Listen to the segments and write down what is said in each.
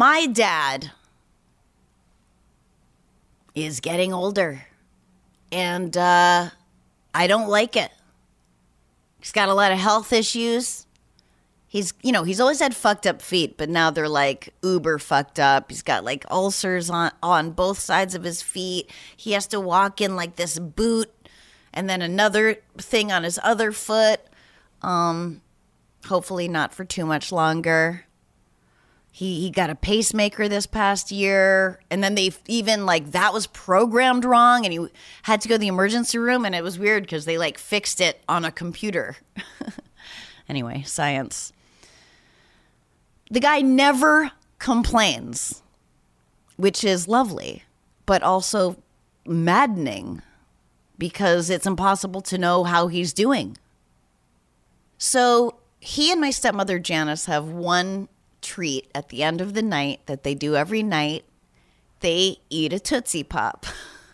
My dad is getting older, and I don't like it. He's got a lot of health issues. He's always had fucked up feet, but now they're like uber fucked up. He's got like ulcers on both sides of his feet. He has to walk in like this boot and then another thing on his other foot. Hopefully not for too much longer. He got a pacemaker this past year, and then they even like that was programmed wrong, and he had to go to the emergency room, and it was weird because they like fixed it on a computer. Anyway, science. The guy never complains, which is lovely, but also maddening because it's impossible to know how he's doing. So he and my stepmother Janice have one treat at the end of the night that they do every night. They eat a Tootsie Pop.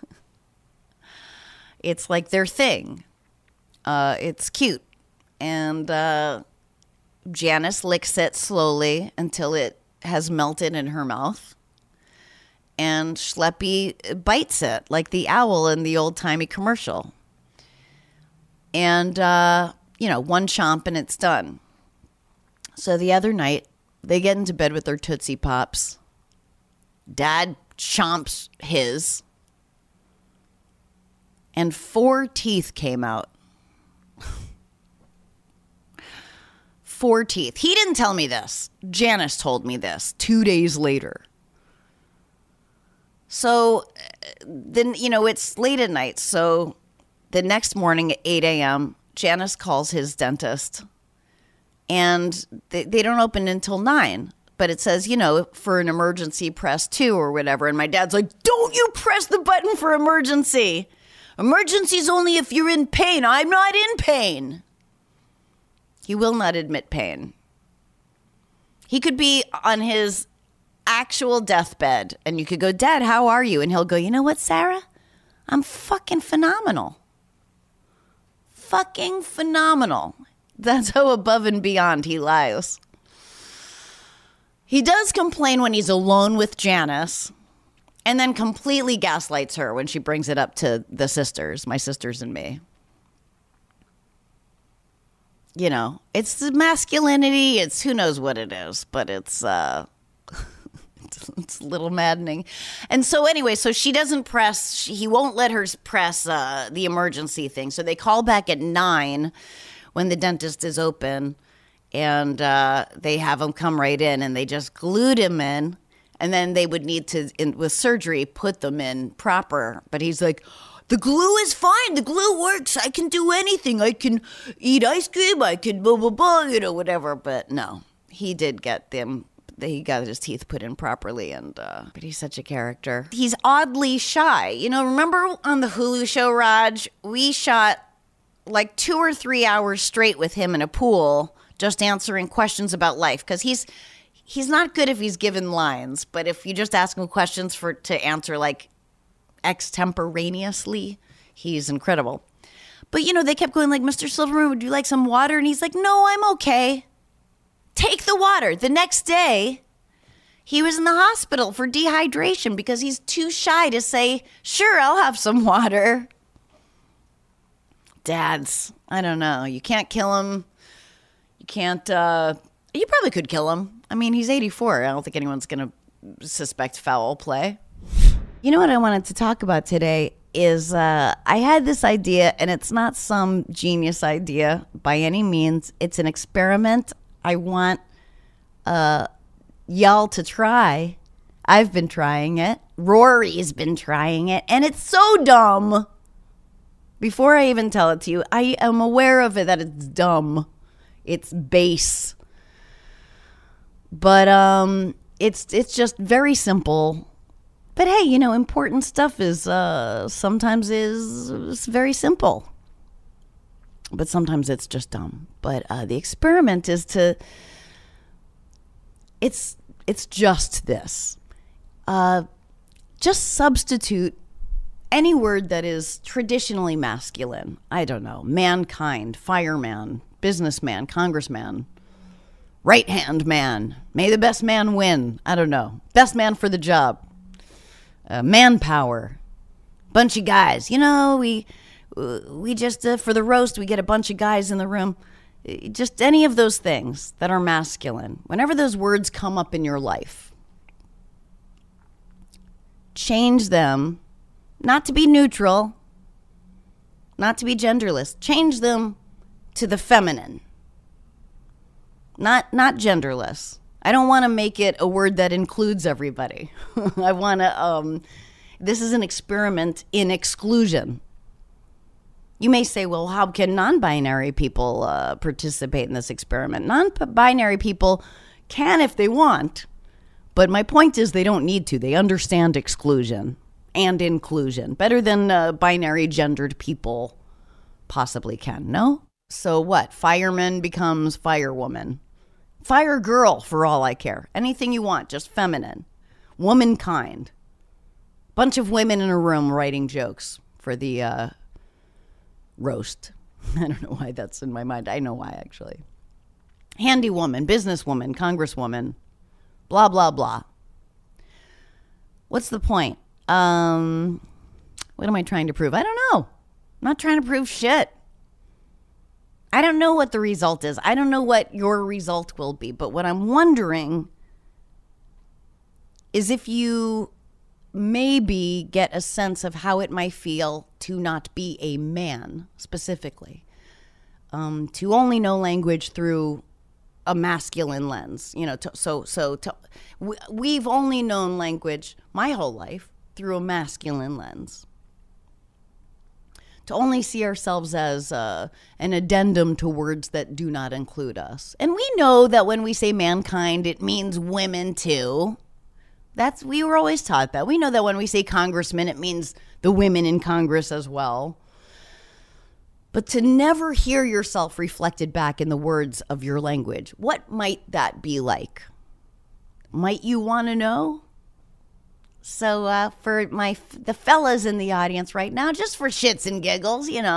It's like their thing. It's cute. And Janice licks it slowly until it has melted in her mouth. And Schleppy bites it like the owl in the old-timey commercial. And, one chomp and it's done. So the other night, they get into bed with their Tootsie Pops. Dad chomps his. And 4 teeth came out. 4 teeth. He didn't tell me this. Janice told me this 2 days later. So then, it's late at night. So the next morning at 8 a.m., Janice calls his dentist. And they don't open until 9. But it says, for an emergency, press 2 or whatever. And my dad's like, don't you press the button for emergency. Emergency's only if you're in pain. I'm not in pain. He will not admit pain. He could be on his actual deathbed. And you could go, Dad, how are you? And he'll go, you know what, Sarah? I'm fucking phenomenal. Fucking phenomenal. That's how above and beyond he lies. He does complain when he's alone with Janice and then completely gaslights her when she brings it up to the sisters, my sisters and me. It's the masculinity. It's who knows what it is, but it's it's a little maddening. And so anyway, so she doesn't press, he won't let her press the emergency thing. So they call back at 9 when the dentist is open, and they have him come right in, and they just glued him in, and then they would need to, with surgery, put them in proper. But he's like, the glue is fine. The glue works. I can do anything. I can eat ice cream. I can blah, blah, blah, whatever. But no, he did get them. He got his teeth put in properly, but he's such a character. He's oddly shy. Remember on the Hulu show, Raj, we shot like 2 or 3 hours straight with him in a pool, just answering questions about life. Because he's not good if he's given lines, but if you just ask him questions to answer like extemporaneously, he's incredible. But they kept going like, Mr. Silverman, would you like some water? And he's like, no, I'm okay. Take the water. The next day, he was in the hospital for dehydration because he's too shy to say, sure, I'll have some water. Dads, I don't know. You can't kill him. You can't, you probably could kill him. I mean, he's 84. I don't think anyone's going to suspect foul play. You know what I wanted to talk about today is I had this idea, and it's not some genius idea by any means. It's an experiment I want y'all to try. I've been trying it. Rory's been trying it, and it's so dumb. Before I even tell it to you, I am aware of it that it's dumb. It's base. But it's just very simple. But hey, important stuff is sometimes is very simple. But sometimes it's just dumb. But the experiment is it's just this. Just substitute any word that is traditionally masculine. I don't know, mankind, fireman, businessman, congressman, Right-hand man. May the best man win. I don't know. Best man for the job. Manpower. Bunch of guys. We just, for the roast, we get a bunch of guys in the room. Just any of those things that are masculine. Whenever those words come up in your life, change them, not to be neutral, not to be genderless. Change them to the feminine. Not genderless. I don't want to make it a word that includes everybody. I want to, this is an experiment in exclusion. You may say, well, how can non-binary people participate in this experiment? Non-binary people can if they want, but my point is they don't need to. They understand exclusion and inclusion better than binary gendered people possibly can, no? So what? Fireman becomes firewoman. Fire girl, for all I care. Anything you want, just feminine. Womankind. Bunch of women in a room writing jokes for the roast. I don't know why that's in my mind. I know why, actually. Handy woman, businesswoman, congresswoman, blah, blah, blah. What's the point? What am I trying to prove? I don't know. I'm not trying to prove shit. I don't know what the result is. I don't know what your result will be. But what I'm wondering is if you maybe get a sense of how it might feel to not be a man specifically, to only know language through a masculine lens. We've only known language my whole life through a masculine lens. To only see ourselves as an addendum to words that do not include us. And we know that when we say mankind, it means women too. We were always taught that. We know that when we say congressman, it means the women in Congress as well. But to never hear yourself reflected back in the words of your language, what might that be like? Might you want to know? So for the fellas in the audience right now, just for shits and giggles, you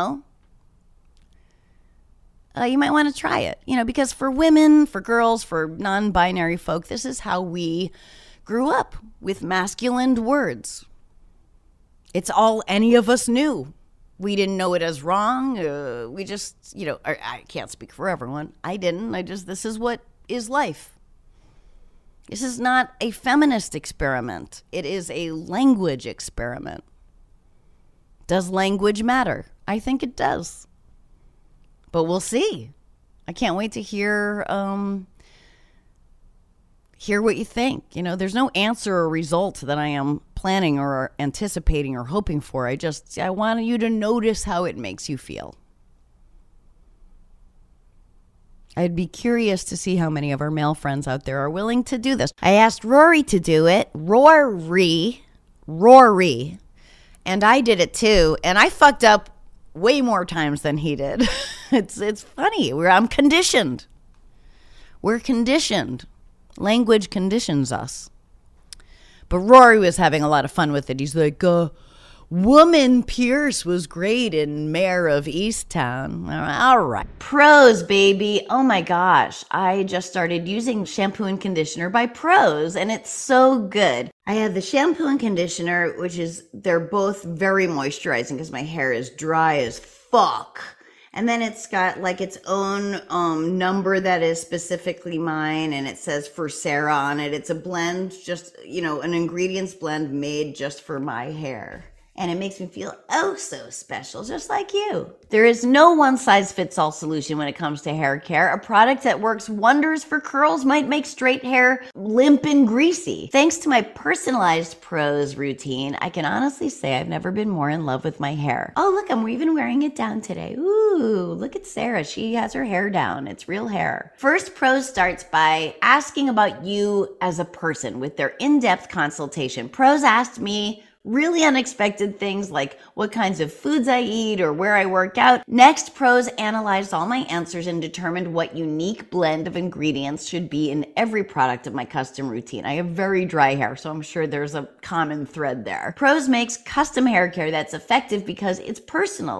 might want to try it, because for women, for girls, for non-binary folk, this is how we grew up with masculine words. It's all any of us knew. We didn't know it as wrong. We just, I can't speak for everyone. I didn't. This is what is life. This is not a feminist experiment. It is a language experiment. Does language matter? I think it does. But we'll see. I can't wait to hear what you think. There's no answer or result that I am planning or anticipating or hoping for. I want you to notice how it makes you feel. I'd be curious to see how many of our male friends out there are willing to do this. I asked Rory to do it. Rory. And I did it too. And I fucked up way more times than he did. It's funny. I'm conditioned. We're conditioned. Language conditions us. But Rory was having a lot of fun with it. He's like, Woman Pierce was great in Mayor of Easttown. All right. Prose, baby. Oh my gosh. I just started using shampoo and conditioner by Prose, and it's so good. I have the shampoo and conditioner, they're both very moisturizing because my hair is dry as fuck. And then it's got like its own number that is specifically mine, and it says for Sarah on it. It's a blend, just, an ingredients blend made just for my hair. And it makes me feel oh so special, just like you. There is no one-size-fits-all solution when it comes to hair care. A product that works wonders for curls might make straight hair limp and greasy. Thanks to my personalized Prose routine, I can honestly say I've never been more in love with my hair. Oh, look, I'm even wearing it down today. Ooh, look at Sarah. She has her hair down. It's real hair. First, Prose starts by asking about you as a person with their in-depth consultation. Prose asked me really unexpected things like what kinds of foods I eat or where I work out. Next, Prose analyzed all my answers and determined what unique blend of ingredients should be in every product of my custom routine. I have very dry hair, so I'm sure there's a common thread there. Prose makes custom hair care that's effective because it's personal.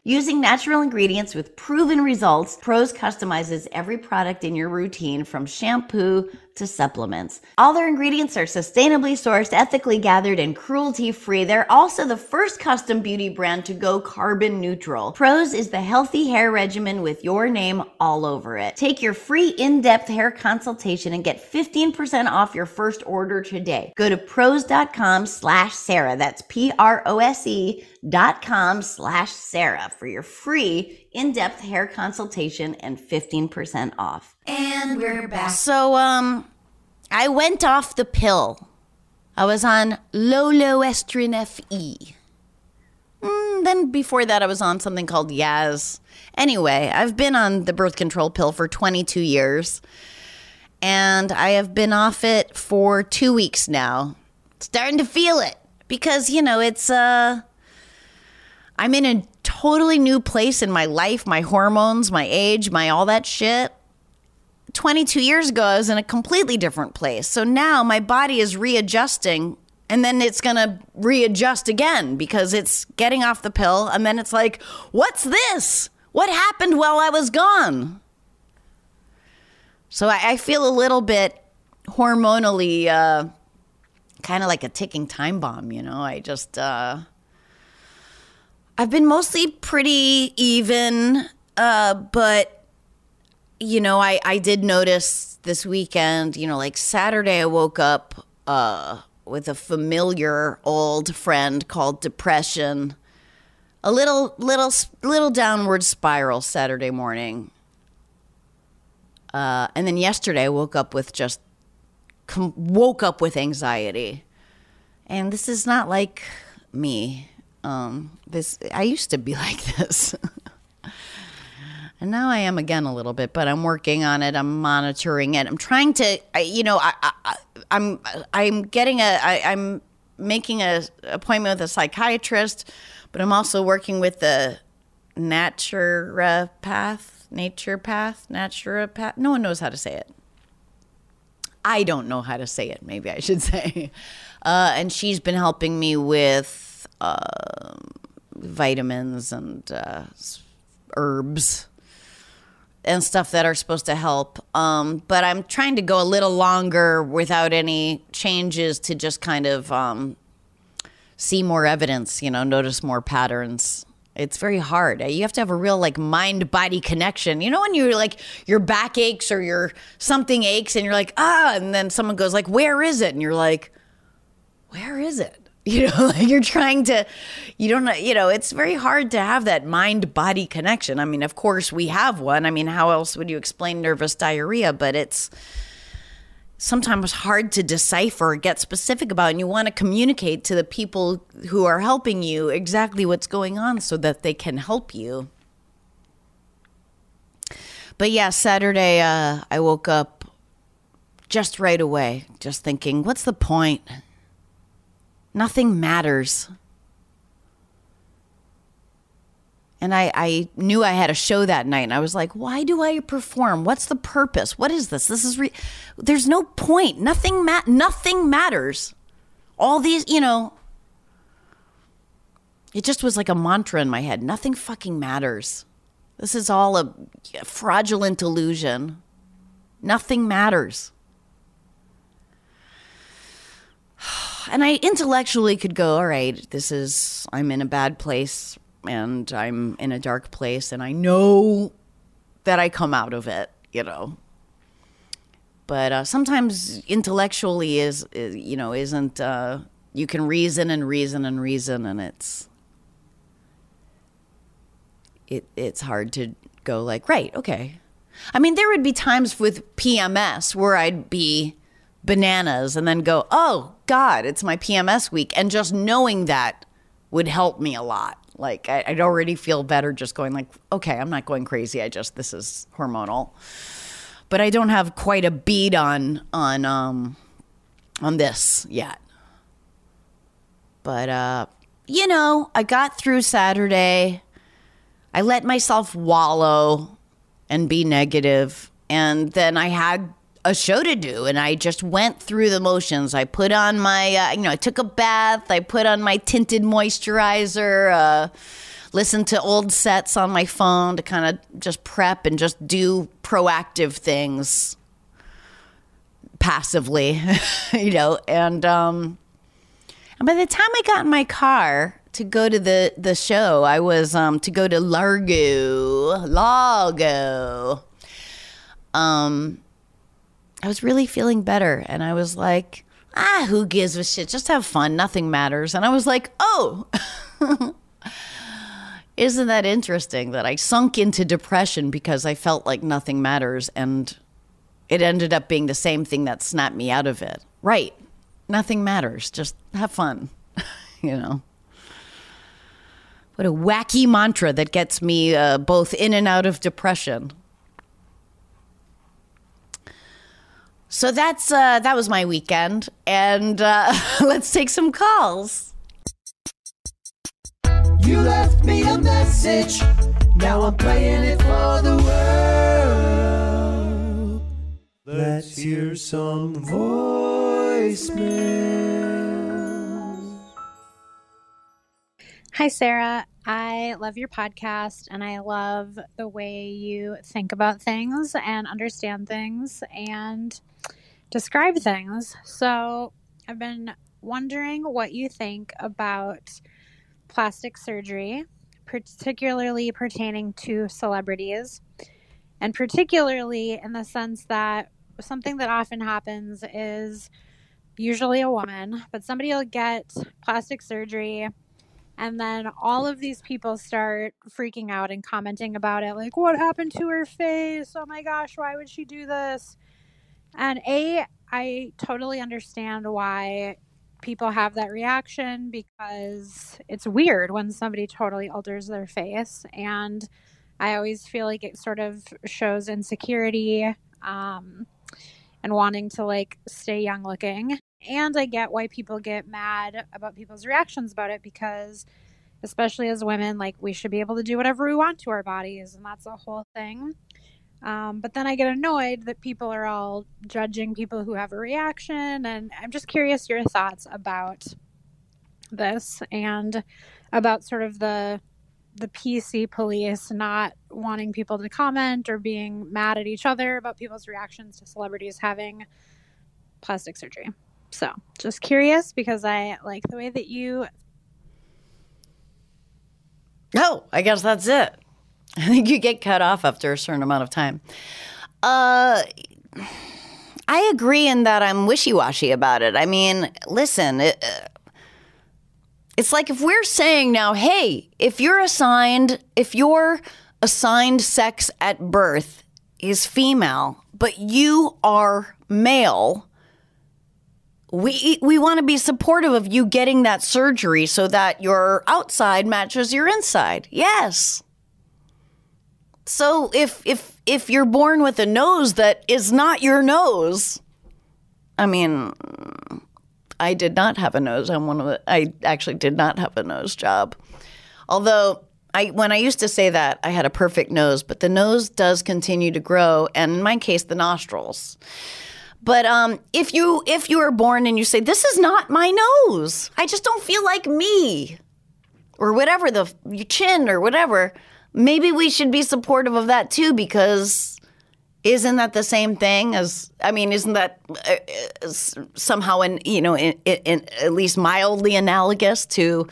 Using natural ingredients with proven results, Prose customizes every product in your routine from shampoo to supplements. All their ingredients are sustainably sourced, ethically gathered, and cruelty-free. They're also the first custom beauty brand to go carbon neutral. Prose is the healthy hair regimen with your name all over it. Take your free in-depth hair consultation and get 15% off your first order today. Go to prose.com/Sarah. That's PROSE.com/Sarah for your free in-depth hair consultation and 15% off. And we're back. So, I went off the pill. I was on Loloestrin FE. Then before that, I was on something called Yaz. Anyway, I've been on the birth control pill for 22 years. And I have been off it for 2 weeks now. Starting to feel it. Because, it's, I'm in a totally new place in my life, my hormones, my age, my all that shit. 22 years ago, I was in a completely different place. So now my body is readjusting, and then it's going to readjust again because it's getting off the pill. And then it's like, what's this? What happened while I was gone? So I feel a little bit hormonally kind of like a ticking time bomb, I just, I've been mostly pretty even, but I did notice this weekend, like Saturday, I woke up with a familiar old friend called depression. A little downward spiral Saturday morning. And then yesterday, I woke up with anxiety. And this is not like me. I used to be like this. And now I am again a little bit, but I'm working on it. I'm monitoring it. I'm trying to, I'm making an appointment with a psychiatrist, but I'm also working with the naturopath. No one knows how to say it. I don't know how to say it, maybe I should say. And she's been helping me with vitamins and herbs and stuff that are supposed to help. But I'm trying to go a little longer without any changes to just kind of see more evidence, notice more patterns. It's very hard. You have to have a real mind-body connection. When you're your back aches or your something aches and you're like, and then someone goes where is it? And you're like, where is it? You're trying to, you don't know, it's very hard to have that mind-body connection. I mean, of course we have one. I mean, how else would you explain nervous diarrhea? But it's sometimes hard to decipher or get specific about, and you want to communicate to the people who are helping you exactly what's going on so that they can help you. But yeah, Saturday, I woke up just right away, just thinking, what's the point? Nothing matters. And I knew I had a show that night, and I was like, why do I perform? What's the purpose? What is this? There's no point. Nothing matters. All these, it just was like a mantra in my head. Nothing fucking matters. This is all a fraudulent illusion. Nothing matters. And I intellectually could go, all right, I'm in a bad place and I'm in a dark place and I know that I come out of it, But sometimes intellectually isn't, you can reason and it's hard to go right, okay. I mean, there would be times with PMS where I'd be bananas and then go, oh God, it's my PMS week. And just knowing that would help me a lot. I'd already feel better just going okay, I'm not going crazy. This is hormonal. But I don't have quite a bead on this yet. But, I got through Saturday. I let myself wallow and be negative. And then I had a show to do, and I just went through the motions. I put on my, I took a bath. I put on my tinted moisturizer, listen to old sets on my phone to kind of just prep and just do proactive things passively, and by the time I got in my car to go to the show, I was to go to Largo. I was really feeling better, and I was like, who gives a shit? Just have fun. Nothing matters. And I was like, oh, isn't that interesting that I sunk into depression because I felt like nothing matters, and it ended up being the same thing that snapped me out of it. Right. Nothing matters. Just have fun. What a wacky mantra that gets me both in and out of depression. So that was my weekend, and let's take some calls. You left me a message, now I'm playing it for the world. Let's hear some voicemails. Hi, Sarah. I love your podcast, and I love the way you think about things and understand things and describe things. So I've been wondering what you think about plastic surgery, particularly pertaining to celebrities, and particularly in the sense that something that often happens is usually a woman, but somebody will get plastic surgery, and then all of these people start freaking out and commenting about it, like, what happened to her face? Oh my gosh, why would she do this? And I totally understand why people have that reaction, because it's weird when somebody totally alters their face. And I always feel like it sort of shows insecurity and wanting to like stay young looking. And I get why people get mad about people's reactions about it, because especially as women, like, we should be able to do whatever we want to our bodies, and that's a whole thing. But then I get annoyed that people are all judging people who have a reaction, and I'm just curious your thoughts about this and about sort of the PC police not wanting people to comment or being mad at each other about people's reactions to celebrities having plastic surgery. So just curious, because I like the way that you... Oh, I guess that's it. I think you get cut off after a certain amount of time. I agree in that I'm wishy-washy about it. I mean, listen, it's like if we're saying now, hey, if your assigned sex at birth is female, but you are male, we want to be supportive of you getting that surgery so that your outside matches your inside. Yes. So if you're born with a nose that is not your nose, I mean, I did not have a nose. I actually did not have a nose job. Although when I used to say that, I had a perfect nose, but the nose does continue to grow, and in my case, the nostrils. But if you are born and you say, this is not my nose, I just don't feel like me, or whatever, your chin or whatever, maybe we should be supportive of that too, because isn't that the same thing as, I mean, isn't that somehow in at least mildly analogous to,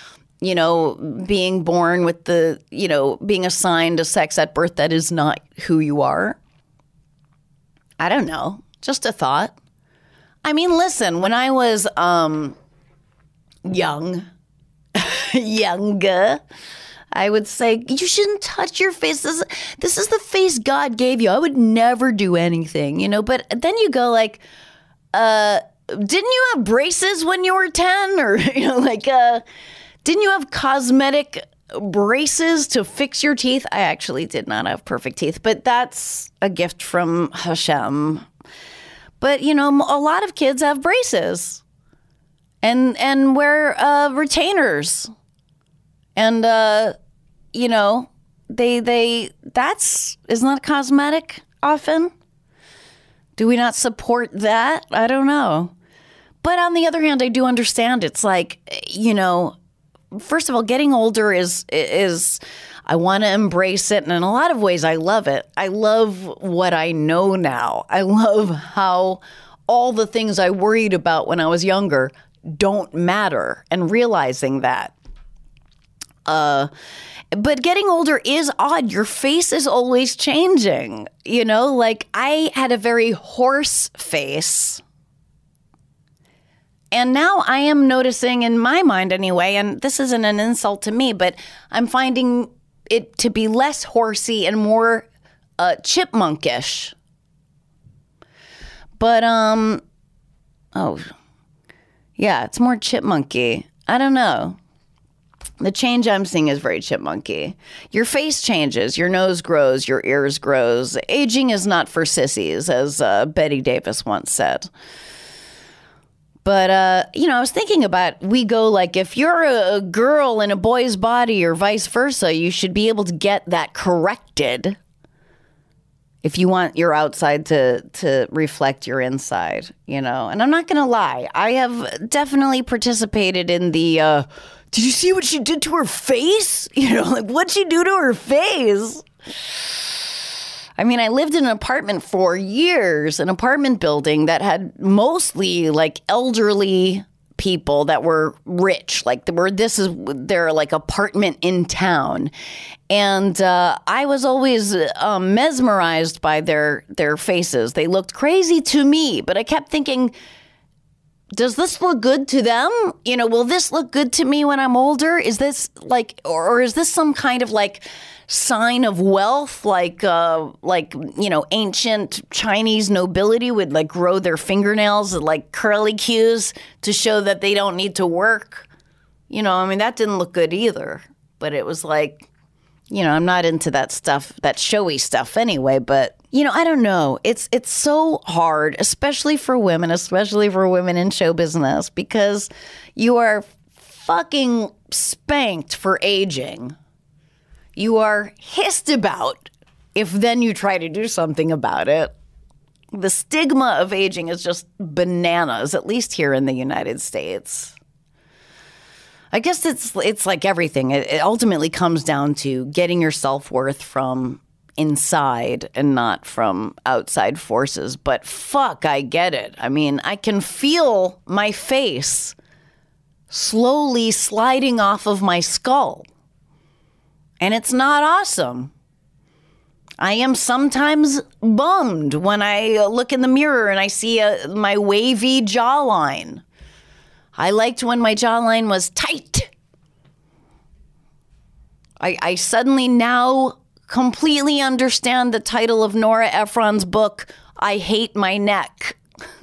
being born with being assigned a sex at birth that is not who you are? I don't know. Just a thought. I mean, listen, when I was younger, I would say, you shouldn't touch your face. This is the face God gave you. I would never do anything, But then you go like, didn't you have braces when you were 10? Or, didn't you have cosmetic braces to fix your teeth? I actually did not have perfect teeth, but that's a gift from Hashem. But, a lot of kids have braces and wear retainers. And, isn't that cosmetic often? Do we not support that? I don't know. But on the other hand, I do understand it's like, first of all, getting older is I want to embrace it. And in a lot of ways, I love it. I love what I know now. I love how all the things I worried about when I was younger don't matter, and realizing that. But getting older is odd. Your face is always changing. You know, like I had a very horse face. And now I am noticing, in my mind anyway, and this isn't an insult to me, but I'm finding it to be less horsey and more chipmunkish. But, yeah, it's more chipmunky. I don't know. The change I'm seeing is very chipmunky. Your face changes, your nose grows, your ears grows. Aging is not for sissies, as Betty Davis once said. But, I was thinking about, we go like, if you're a girl in a boy's body or vice versa, you should be able to get that corrected if you want your outside to reflect your inside, And I'm not going to lie. I have definitely participated in the, did you see what she did to her face? Like what'd she do to her face? I mean, I lived in an apartment for years, an apartment building that had mostly like elderly people that were rich, like this is their like apartment in town. And I was always mesmerized by their faces. They looked crazy to me, but I kept thinking, does this look good to them? Will this look good to me when I'm older? Is this like, or is this some kind of like sign of wealth, like ancient Chinese nobility would like grow their fingernails like curly cues to show that they don't need to work? That didn't look good either. But it was like, I'm not into that stuff, that showy stuff anyway. But I don't know. It's so hard, especially for women in show business, because you are fucking spanked for aging. You are hissed about if then you try to do something about it. The stigma of aging is just bananas, at least here in the United States. I guess it's like everything. It ultimately comes down to getting your self-worth from inside and not from outside forces. But fuck, I get it. I mean, I can feel my face slowly sliding off of my skull. And it's not awesome. I am sometimes bummed when I look in the mirror and I see my wavy jawline. I liked when my jawline was tight. I suddenly now completely understand the title of Nora Ephron's book, I Hate My Neck.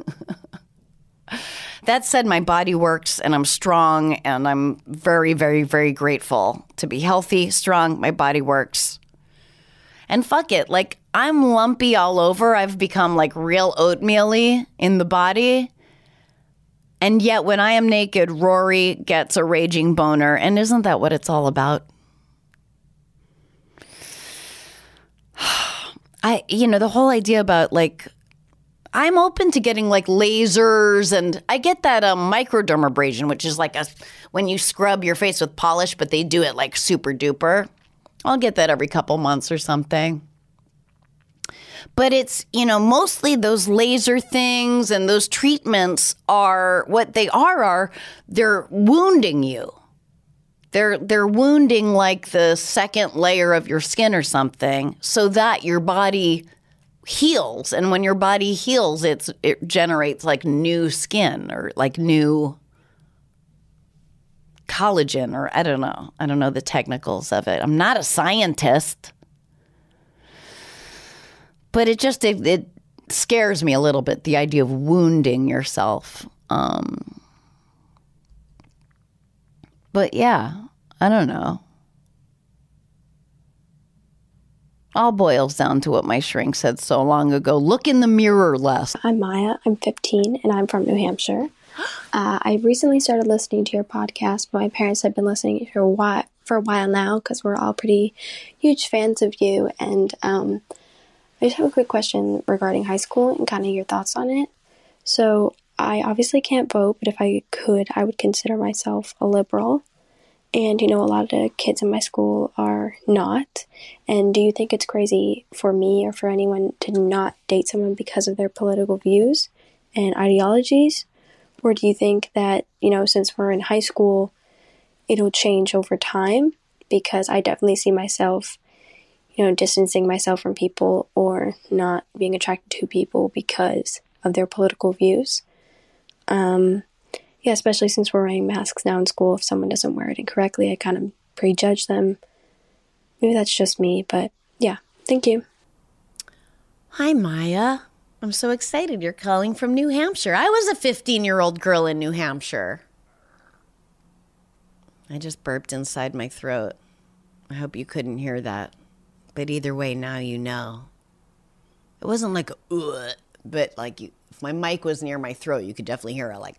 That said, my body works and I'm strong and I'm very, very, very grateful to be healthy, strong. My body works. And fuck it. Like, I'm lumpy all over. I've become like real oatmeal-y in the body. And yet when I am naked, Rory gets a raging boner. And isn't that what it's all about? The whole idea about like, I'm open to getting like lasers, and I get that microdermabrasion, which is like when you scrub your face with polish, but they do it like super duper. I'll get that every couple months or something. But it's, mostly those laser things and those treatments are what they are they're wounding you. They're wounding like the second layer of your skin or something so that your body heals. And when your body heals, it generates like new skin or like new collagen, or I don't know the technicals of it. I'm not a scientist, but it scares me a little bit, the idea of wounding yourself. But yeah, I don't know. All boils down to what my shrink said so long ago. Look in the mirror less. I'm Maya. I'm 15 and I'm from New Hampshire. I recently started listening to your podcast, but my parents have been listening for a while now because we're all pretty huge fans of you. And I just have a quick question regarding high school and kind of your thoughts on it. So I obviously can't vote, but if I could, I would consider myself a liberal. And, a lot of the kids in my school are not. And do you think it's crazy for me or for anyone to not date someone because of their political views and ideologies? Or do you think that, since we're in high school, it'll change over time? Because I definitely see myself, distancing myself from people or not being attracted to people because of their political views. Yeah, especially since we're wearing masks now in school. If someone doesn't wear it incorrectly, I kind of prejudge them. Maybe that's just me, but yeah, thank you. Hi, Maya. I'm so excited you're calling from New Hampshire. I was a 15-year-old girl in New Hampshire. I just burped inside my throat. I hope you couldn't hear that. But either way, now you know. It wasn't like, ugh, but like if my mic was near my throat, you could definitely hear it like.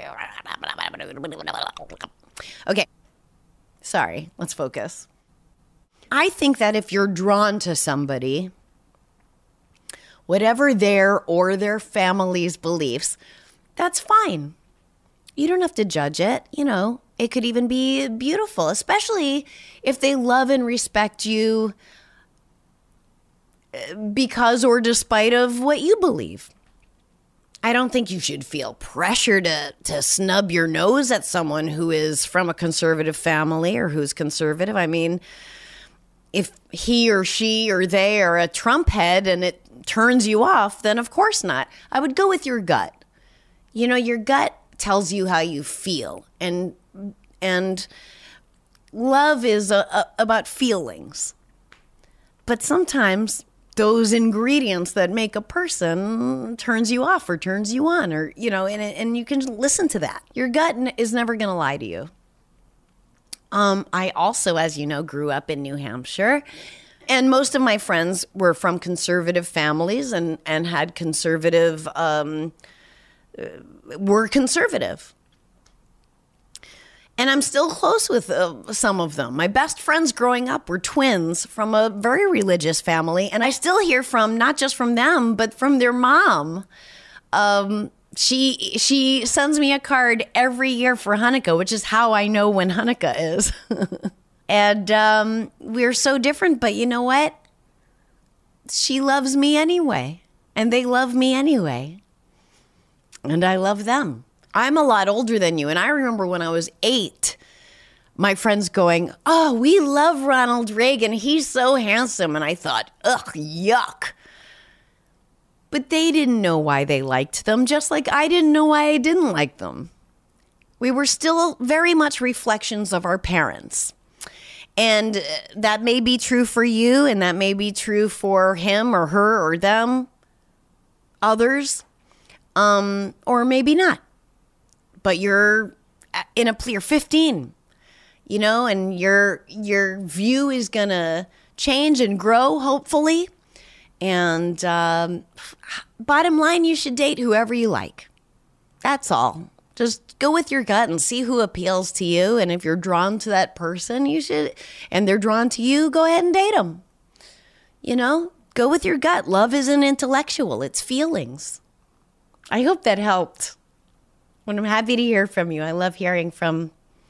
Okay. Sorry, let's focus. I think that if you're drawn to somebody, whatever their or their family's beliefs, that's fine. You don't have to judge it, It could even be beautiful, especially if they love and respect you because or despite of what you believe. I don't think you should feel pressure to snub your nose at someone who is from a conservative family or who's conservative. I mean, if he or she or they are a Trump head and it turns you off, then of course not. I would go with your gut. Your gut tells you how you feel, and love is about feelings. But sometimes those ingredients that make a person turns you off or turns you on, or and you can listen to that. Your gut is never going to lie to you. I also, as you know, grew up in New Hampshire, and most of my friends were from conservative families and had conservative were conservative. And I'm still close with some of them. My best friends growing up were twins from a very religious family. And I still hear from, not just from them, but from their mom. She sends me a card every year for Hanukkah, which is how I know when Hanukkah is. And we're so different, but you know what? She loves me anyway. And they love me anyway. And I love them. I'm a lot older than you, and I remember when I was 8, my friends going, "Oh, we love Ronald Reagan. He's so handsome." And I thought, ugh, yuck. But they didn't know why they liked them, just like I didn't know why I didn't like them. We were still very much reflections of our parents. And that may be true for you, and that may be true for him or her or them, others, or maybe not. But you're 15, and your view is going to change and grow, hopefully. And bottom line, you should date whoever you like. That's all. Just go with your gut and see who appeals to you. And if you're drawn to that person, and they're drawn to you, go ahead and date them. Go with your gut. Love isn't intellectual. It's feelings. I hope that helped. Well, I'm happy to hear from you. I love hearing from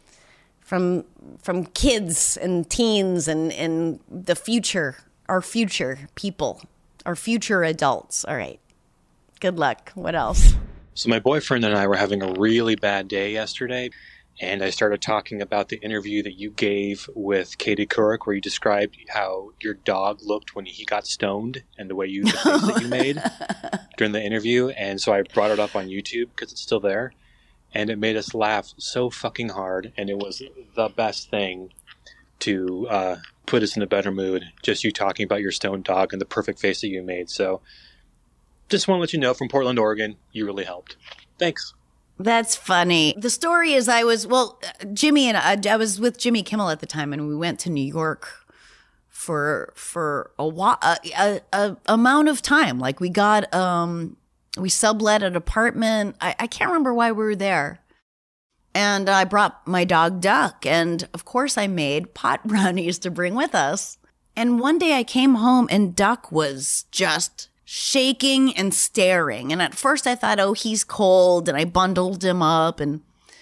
kids and teens and the future, our future people, our future adults. All right. Good luck. What else? So my boyfriend and I were having a really bad day yesterday, and I started talking about the interview that you gave with Katie Couric, where you described how your dog looked when he got stoned and the face that you made during the interview. And so I brought it up on YouTube because it's still there. And it made us laugh so fucking hard, and it was the best thing to put us in a better mood, just you talking about your stoned dog and the perfect face that you made. So just want to let you know, from Portland, Oregon, you really helped. Thanks. That's funny. The story is I was with Jimmy Kimmel at the time, and we went to New York for a while, a amount of time. Like we got... we sublet an apartment. I can't remember why we were there. And I brought my dog Duck. And of course I made pot brownies to bring with us. And one day I came home and Duck was just shaking and staring. And at first I thought, oh, he's cold. And I bundled him up. And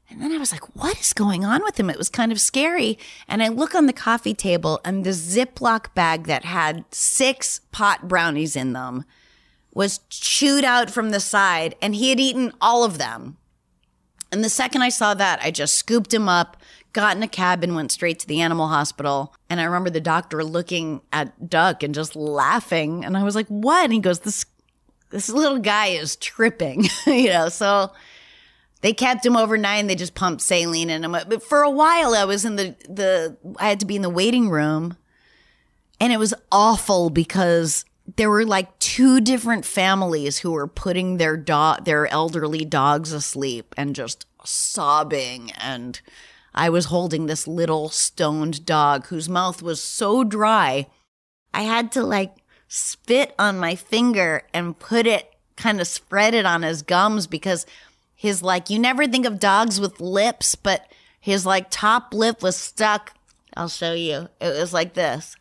And then I was like, what is going on with him? It was kind of scary. And I look on the coffee table, and the Ziploc bag that had 6 pot brownies in them was chewed out from the side, and he had eaten all of them. And the second I saw that, I just scooped him up, got in a cab, and went straight to the animal hospital. And I remember the doctor looking at Duck and just laughing. And I was like, what? And he goes, this little guy is tripping, so they kept him overnight, and they just pumped saline in him. But for a while, I was in I had to be in the waiting room, and it was awful because there were like 2 different families who were putting their elderly dogs asleep and just sobbing. And I was holding this little stoned dog whose mouth was so dry, I had to like spit on my finger and kind of spread it on his gums, because his you never think of dogs with lips, but his top lip was stuck. I'll show you. It was like this.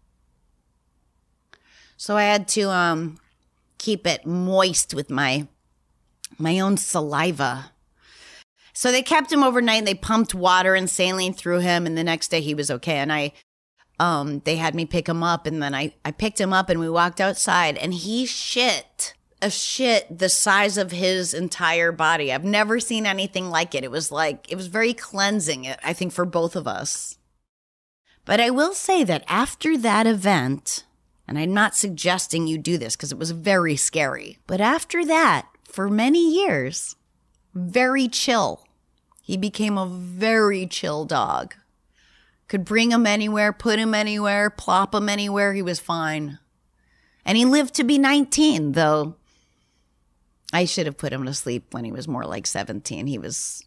So I had to keep it moist with my own saliva. So they kept him overnight, and they pumped water and saline through him, and the next day he was okay. And they had me pick him up, and then I picked him up, and we walked outside, and he shit a shit the size of his entire body. I've never seen anything like it. It was very cleansing, I think, for both of us. But I will say that after that event, and I'm not suggesting you do this because it was very scary, but after that, for many years, very chill. He became a very chill dog. Could bring him anywhere, put him anywhere, plop him anywhere. He was fine. And he lived to be 19, though I should have put him to sleep when he was more like 17. He was,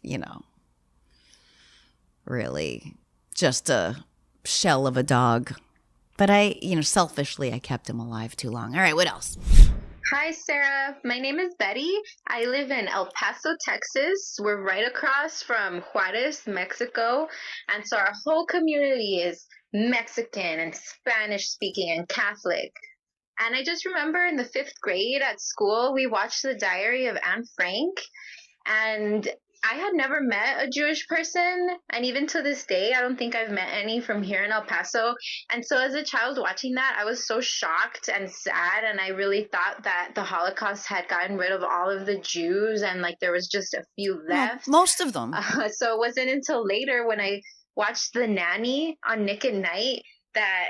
really just a shell of a dog. But selfishly, I kept him alive too long. All right, what else? Hi, Sarah. My name is Betty. I live in El Paso, Texas. We're right across from Juarez, Mexico. And so our whole community is Mexican and Spanish speaking and Catholic. And I just remember in the 5th grade at school, we watched The Diary of Anne Frank. And I had never met a Jewish person, and even to this day, I don't think I've met any from here in El Paso. And so as a child watching that, I was so shocked and sad, and I really thought that the Holocaust had gotten rid of all of the Jews, and there was just a few left. Well, most of them. So it wasn't until later when I watched The Nanny on Nick at Night that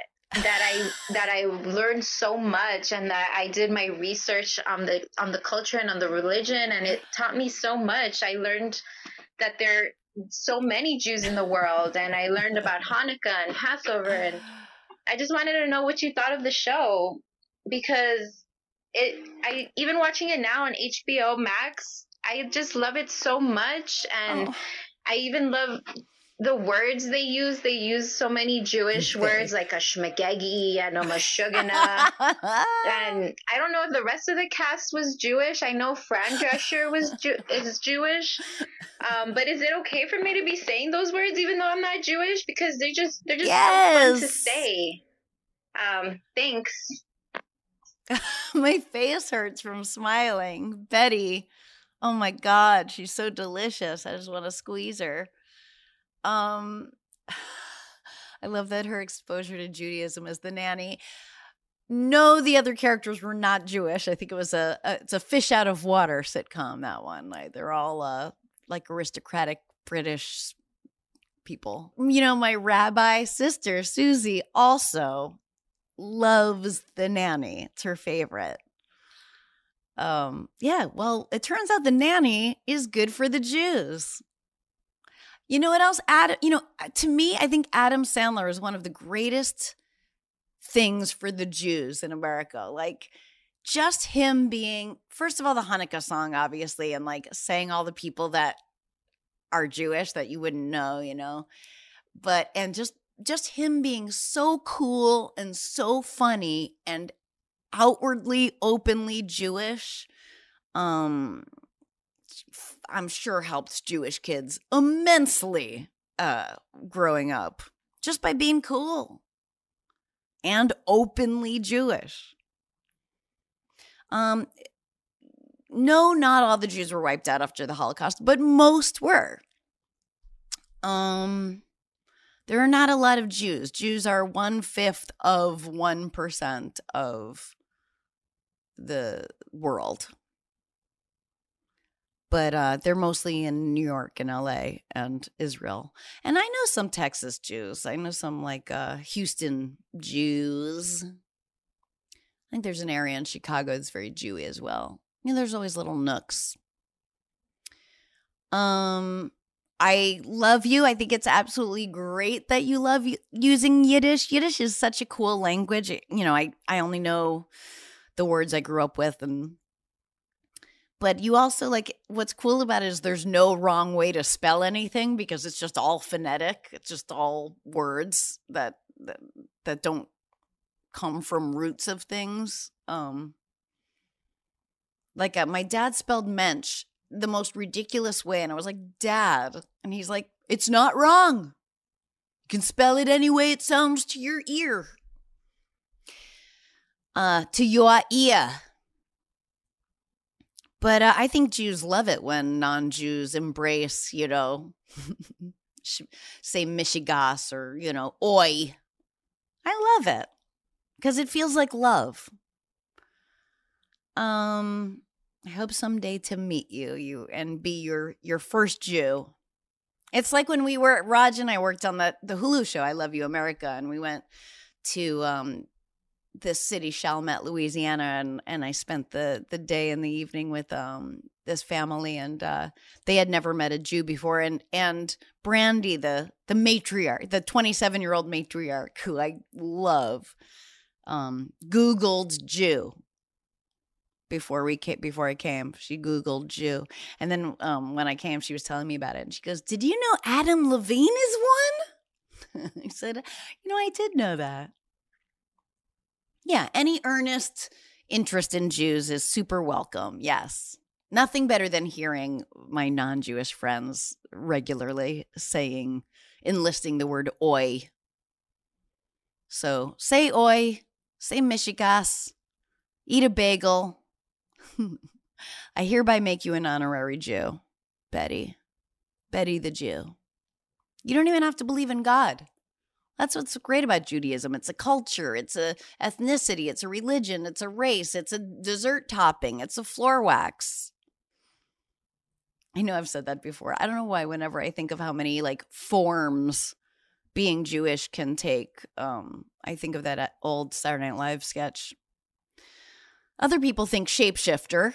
I learned so much, and that I did my research on the culture and on the religion, and it taught me so much. I learned that there are so many Jews in the world, and I learned about Hanukkah and Passover, and I just wanted to know what you thought of the show, because even watching it now on HBO Max, I just love it so much, and I even love the words they use so many Jewish words like a shmegegi and a mashugana. And I don't know if the rest of the cast was Jewish. I know Fran Drescher is Jewish. But is it okay for me to be saying those words even though I'm not Jewish? Because they're just so fun to say. Thanks. My face hurts from smiling. Betty. Oh my God, she's so delicious. I just want to squeeze her. I love that her exposure to Judaism as the nanny. No, the other characters were not Jewish. I think it was it's a fish out of water sitcom, that one. They're all aristocratic British people. My rabbi sister, Susie, also loves The Nanny. It's her favorite. Well, it turns out The Nanny is good for the Jews. You know what else? To me, I think Adam Sandler is one of the greatest things for the Jews in America. Just him being, first of all, the Hanukkah song, obviously, and saying all the people that are Jewish that you wouldn't know, and just him being so cool and so funny and outwardly, openly Jewish. I'm sure helped Jewish kids immensely growing up just by being cool and openly Jewish. No, not all the Jews were wiped out after the Holocaust, but most were. There are not a lot of Jews. Jews are 1/5 of 1% of the world. But they're mostly in New York and LA and Israel. And I know some Texas Jews. I know some like Houston Jews. I think there's an area in Chicago that's very Jewy as well. You know, there's always little nooks. I love you. I think it's absolutely great that you love using Yiddish. Yiddish is such a cool language. You know, I only know the words I grew up with, but you also like what's cool about it is there's no wrong way to spell anything because it's just all phonetic. It's just all words that don't come from roots of things. Like my dad spelled mensch the most ridiculous way, and I was like, Dad, and he's like, it's not wrong. You can spell it any way it sounds to your ear. To your ear. But I think Jews love it when non-Jews embrace, you know, say mishigas or, you know, oi. I love it because it feels like love. I hope someday to meet you and be your first Jew. It's like when Raj and I worked on the Hulu show, I Love You, America, and we went to this city, Chalmette, Louisiana, and I spent the day and the evening with this family, and they had never met a Jew before, and Brandy, the matriarch, the 27-year-old matriarch, who I love, Googled Jew. Before I came, she Googled Jew. And then when I came, she was telling me about it. And she goes, did you know Adam Levine is one? I said, you know, I did know that. Yeah, any earnest interest in Jews is super welcome. Yes. Nothing better than hearing my non-Jewish friends regularly enlisting the word oi. So say oi, say mishigas, eat a bagel. I hereby make you an honorary Jew, Betty. Betty the Jew. You don't even have to believe in God. That's what's great about Judaism. It's a culture. It's a ethnicity. It's a religion. It's a race. It's a dessert topping. It's a floor wax. I know I've said that before. I don't know why whenever I think of how many like forms being Jewish can take, I think of that old Saturday Night Live sketch. Other people think shapeshifter,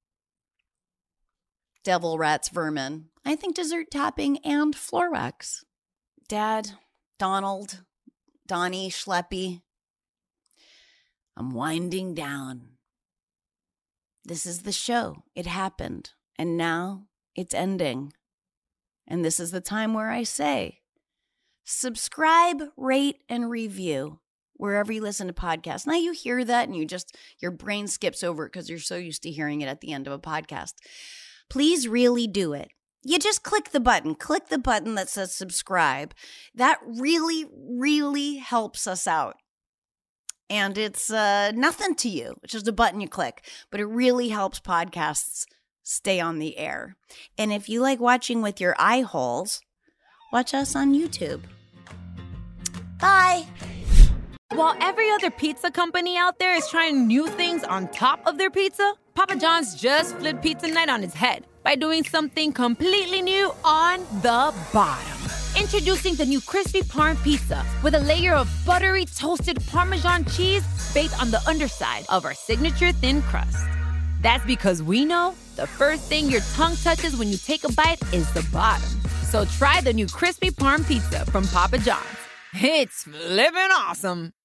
devil, rats, vermin. I think dessert topping and floor wax. Dad, Donald, Donnie, Schleppy. I'm winding down. This is the show. It happened. And now it's ending. And this is the time where I say, subscribe, rate, and review. Wherever you listen to podcasts. Now you hear that and your brain skips over it because you're so used to hearing it at the end of a podcast. Please really do it. You just click the button that says subscribe. That really, really helps us out. And it's nothing to you. It's just a button you click. But it really helps podcasts stay on the air. And if you like watching with your eye holes, watch us on YouTube. Bye. While every other pizza company out there is trying new things on top of their pizza, Papa John's just flipped pizza night on its head by doing something completely new on the bottom. Introducing the new Crispy Parm Pizza with a layer of buttery toasted Parmesan cheese baked on the underside of our signature thin crust. That's because we know the first thing your tongue touches when you take a bite is the bottom. So try the new Crispy Parm Pizza from Papa John's. It's flippin' awesome.